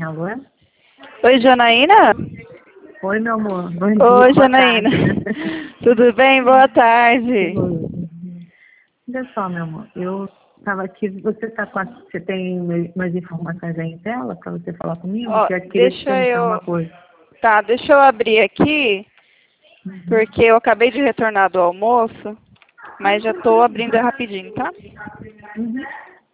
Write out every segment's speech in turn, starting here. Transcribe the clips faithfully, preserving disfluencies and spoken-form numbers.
Alô? Oi, Janaína? Oi, meu amor. Bom dia, Oi, boa Janaína. tarde. Tudo bem? Boa tarde. Olha só, meu amor, eu estava aqui, você tá com a, você tem mais informações aí em tela para você falar comigo? Ó, Que eu queria te deixa perguntar eu... uma coisa. Tá, deixa eu abrir aqui, Uhum. porque eu acabei de retornar do almoço, mas já tô abrindo rapidinho, tá? Uhum.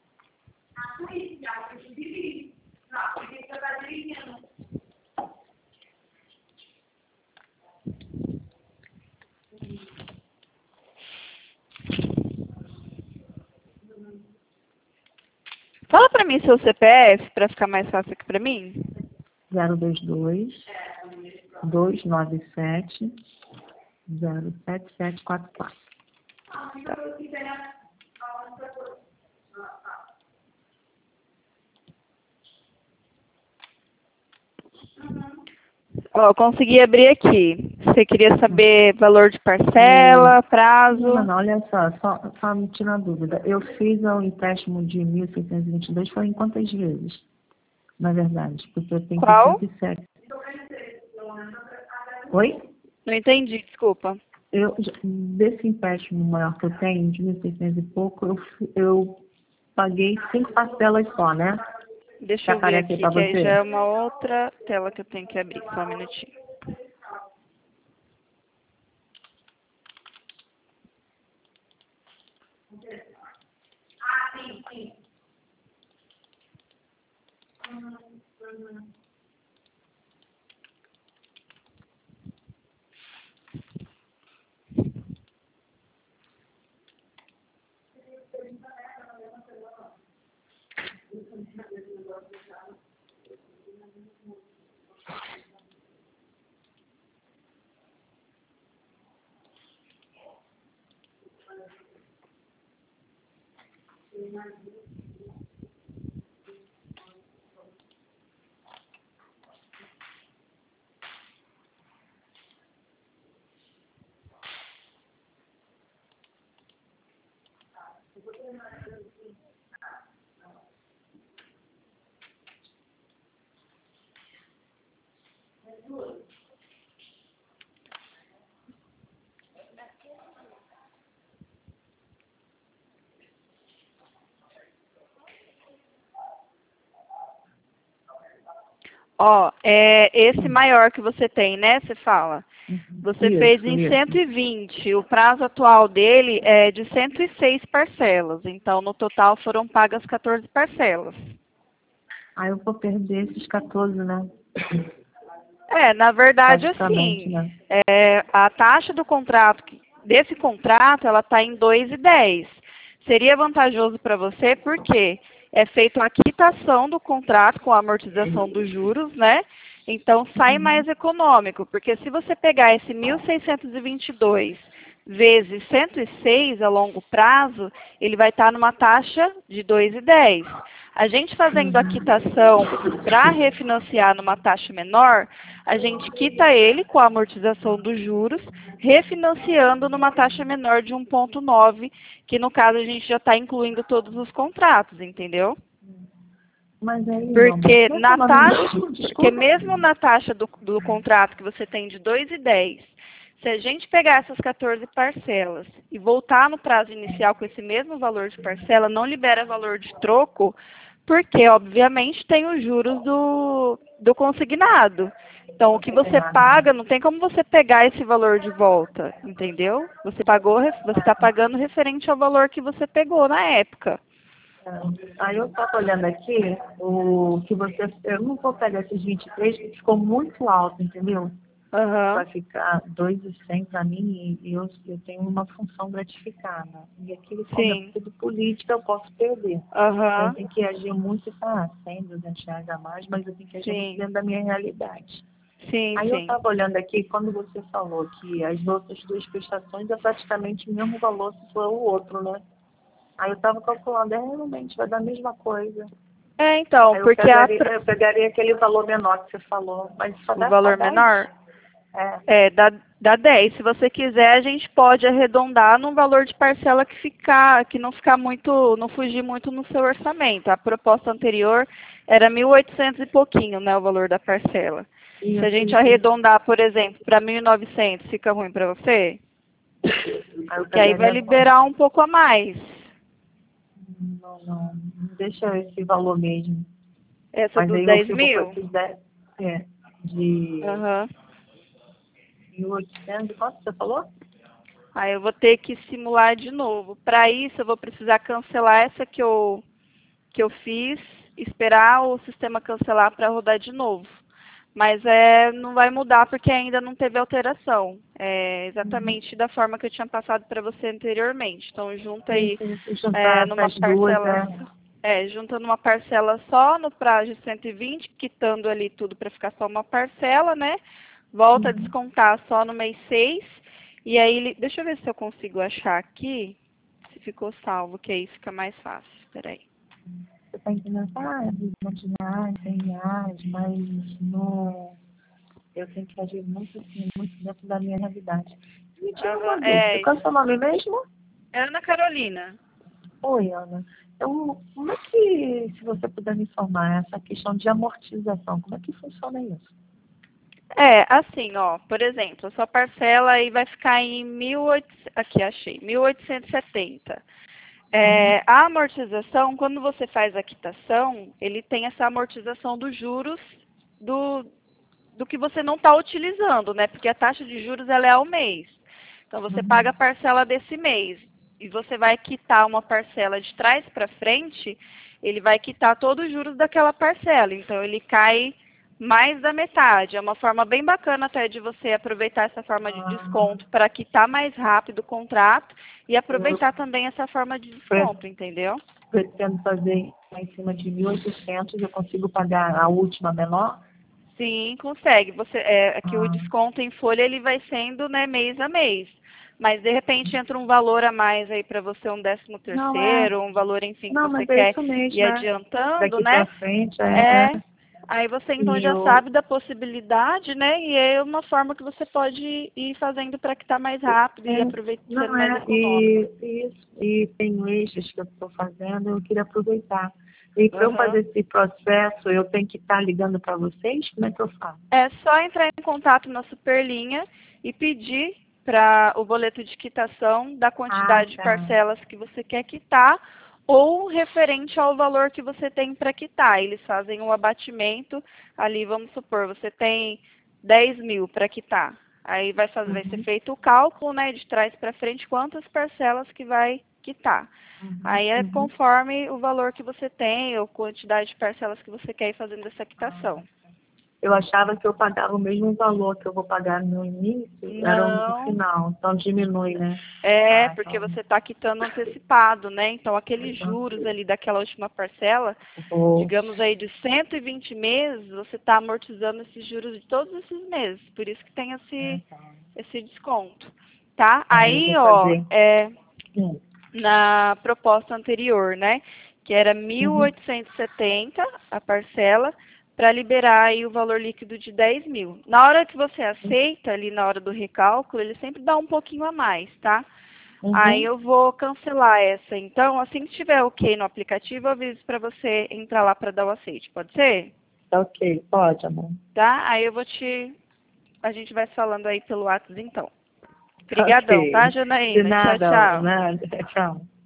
Fala pra mim seu C P F, pra ficar mais fácil aqui pra mim. zero dois dois, dois nove sete, zero sete sete quatro quatro. Ó, eu consegui abrir aqui. Você queria saber valor de O... parcela, prazo? Não, não, olha só, só, só me tira a dúvida. Eu fiz um empréstimo de mil seiscentos e vinte e dois, foi em quantas vezes? Na verdade, porque eu tenho Qual? sessenta e sete. Oi? Não entendi, desculpa. Eu, desse empréstimo maior que eu tenho, de mil e seiscentos e pouco, eu, fu- eu paguei cinco parcelas só, né? Deixa Que eu ver aparece aí aqui, para que aí já você. é uma outra tela que eu tenho que abrir. Só um minutinho. Ó, é esse maior que você tem, né? Você fala. Você fez Isso, em isso. cento e vinte. O prazo atual dele é de cento e seis parcelas. Então, no total, foram pagas quatorze parcelas. Aí eu vou perder esses quatorze, né? É, na verdade, Praticamente, assim, né? é, a taxa do contrato, que- desse contrato, ela está em dois e dez. Seria vantajoso para você porque é feita a quitação do contrato com a amortização dos juros, né? Então sai Uhum. mais econômico, porque se você pegar esse mil seiscentos e vinte e dois vezes cento e seis a longo prazo, ele vai estar numa taxa de dois e dez. A gente fazendo a Uhum. quitação para refinanciar numa taxa menor, a gente quita ele com a amortização dos juros, refinanciando numa taxa menor de um vírgula nove, que no caso a gente já está incluindo todos os contratos, entendeu? Mas aí, meu amor, Porque como é que é o na nome? taxa, porque Desculpa. mesmo na taxa do, do contrato que você tem de dois e dez, se a gente pegar essas quatorze parcelas e voltar no prazo inicial com esse mesmo valor de parcela, não libera valor de troco, porque, obviamente, tem os juros do, do consignado. Então, o que você paga, não tem como você pegar esse valor de volta, entendeu? Você pagou, você está pagando referente ao valor que você pegou na época. Aí eu estava olhando aqui, o que você. Eu não vou pegar esses vinte e três, que ficou muito alto, entendeu? Aham. Vai ficar dois e cem para mim e eu, eu tenho uma função gratificada. E aquilo, como é Sim. tudo política, eu posso perder. Então eu Aham. tenho que agir muito, tá? cem, duzentos reais a mais, mas eu tenho que agir muito Sim. dentro da minha realidade. Sim, Aí eu sim. estava olhando aqui, quando você falou que as outras duas prestações é praticamente o mesmo valor se for o outro, né? Aí eu estava calculando, é, realmente vai dar a mesma coisa. É, então, Aí eu porque a, pegaria, pra- eu pegaria aquele valor menor que você falou, mas só o dá só valor dez. menor É. é dá, dá dez. Se você quiser, a gente pode arredondar num valor de parcela que ficar, que não ficar muito, não fugir muito no seu orçamento. A proposta anterior Era mil e oitocentos e pouquinho, né, o valor da parcela. Isso, Se a gente isso. arredondar, por exemplo, para mil e novecentos, fica ruim para você? Aí eu Que aí vai pagaria liberar um pouco a mais. quanto? Não, não. Deixa esse valor mesmo. Essa Mas dos aí eu dez fico com mil? esses dez, é, de Aham. mil e oitocentos, quanto você falou? Aí eu vou ter que simular de novo. Para isso, eu vou precisar cancelar essa que eu, que eu fiz, esperar o sistema cancelar para rodar de novo. Mas é, não vai mudar porque ainda não teve alteração. É exatamente da forma que eu tinha passado para você anteriormente. Então, junta aí Isso, isso, é, juntar numa essas duas, parcela, é. é, junta numa parcela só, no prazo de cento e vinte, quitando ali tudo para ficar só uma parcela, né? Volta a Uhum. descontar só no mês seis. E aí, ele- deixa eu ver se eu consigo achar aqui, se ficou salvo, que aí fica mais fácil. Espera aí. Você está entendendo? Ah, vinte reais, cem reais, mas no... eu tenho que agir muito, assim, muito dentro da minha realidade. Me tira Aham, uma dúvida. é Qual é o seu nome mesmo? Ana Carolina. Oi, Ana. Então, como é que, se você puder me informar, essa questão de amortização, como é que funciona isso? É, assim, ó, por exemplo, a sua parcela aí vai ficar em mil e oitocentos, aqui achei, mil oitocentos e setenta. Uhum. É, a amortização, quando você faz a quitação, ele tem essa amortização dos juros do, do que você não está utilizando, né? Porque a taxa de juros ela é ao mês. Então você paga Uhum. a parcela desse mês e você vai quitar uma parcela de trás para frente, ele vai quitar todos os juros daquela parcela. Então ele cai mais da metade. É uma forma bem bacana até de você aproveitar essa forma de Ah, desconto para quitar mais rápido o contrato e eu aproveitar também essa forma de pre- desconto, entendeu? pretendo fazer em cima de mil e oitocentos, eu consigo pagar a última menor? Sim, consegue. Você, é, é que o Ah, desconto em folha ele vai sendo, né, mês a mês. Mas de repente entra um valor a mais aí para você, um décimo não é. terceiro, um valor, enfim, que Não, você mas é quer isso ir mesmo, é. adiantando, Daqui né? pra frente, é. É, É. aí você então E já eu, sabe da possibilidade, né? E é uma forma que você pode ir fazendo para quitar mais rápido e é, aproveitar sendo não mais é, econômico. e, isso, e tem eixos que eu estou fazendo, eu queria aproveitar. E para eu Aham. fazer esse processo, eu tenho que estar ligando para vocês? Como é que eu faço? É só entrar em contato na Superlinha e pedir para o boleto de quitação da Ah, quantidade de tá. parcelas que você quer quitar ou referente ao valor que você tem para quitar. Eles fazem um abatimento ali, vamos supor, você tem dez mil para quitar. Aí vai, fazer, vai ser Uhum, feito o cálculo, né, de trás para frente, quantas parcelas que vai quitar. uhum, Aí é uhum. conforme o valor que você tem ou quantidade de parcelas que você quer ir fazendo essa quitação. Eu achava que eu pagava o mesmo valor que eu vou pagar no início, era no Não, final, então diminui, né? é Ah, porque então, você está quitando antecipado, né? Então, aqueles então juros ali daquela última parcela, vou. digamos aí de cento e vinte meses, você está amortizando esses juros de todos esses meses. Por isso que tem esse, esse desconto, tá? Aí eu Aí, vou ó, fazer. é, Hum, na proposta anterior, né? Que era uhum. mil oitocentos e setenta a parcela para liberar aí o valor líquido de dez mil. Na hora que você aceita, ali na hora do recálculo, ele sempre dá um pouquinho a mais, tá? Aí Uhum. eu vou cancelar essa. Então, assim que tiver ok no aplicativo, eu aviso para você entrar lá para dar o aceite. Pode ser? Tá ok, pode, amor. Tá? Aí eu vou te... A gente vai se falando aí pelo WhatsApp, então. Tá Obrigadão, tá, ok. De Janaína? Tchau, nada, tchau. nada. Tchau.